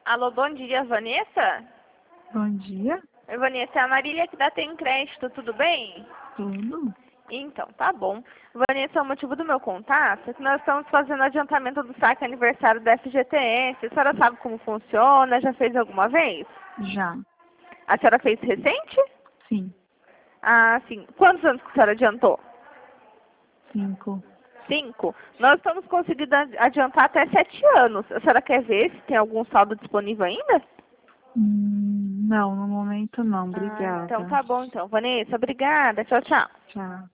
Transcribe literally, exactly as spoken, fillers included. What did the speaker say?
Alô, bom dia, Vanessa? Bom dia. Oi, Vanessa, é a Marília que dá Tem Crédito, tudo bem? Tudo? Então, tá bom. Vanessa, o motivo do meu contato é que nós estamos fazendo adiantamento do saque aniversário da F G T S. A senhora sabe como funciona? Já fez alguma vez? Já. A senhora fez recente? Sim. Ah, sim. Quantos anos que a senhora adiantou? Cinco. Cinco? Nós estamos conseguindo adiantar até sete anos. A senhora quer ver se tem algum saldo disponível ainda? Hum, não, no momento não. Ah, então Obrigada. tá bom então. Vanessa, obrigada. Tchau, tchau. Tchau.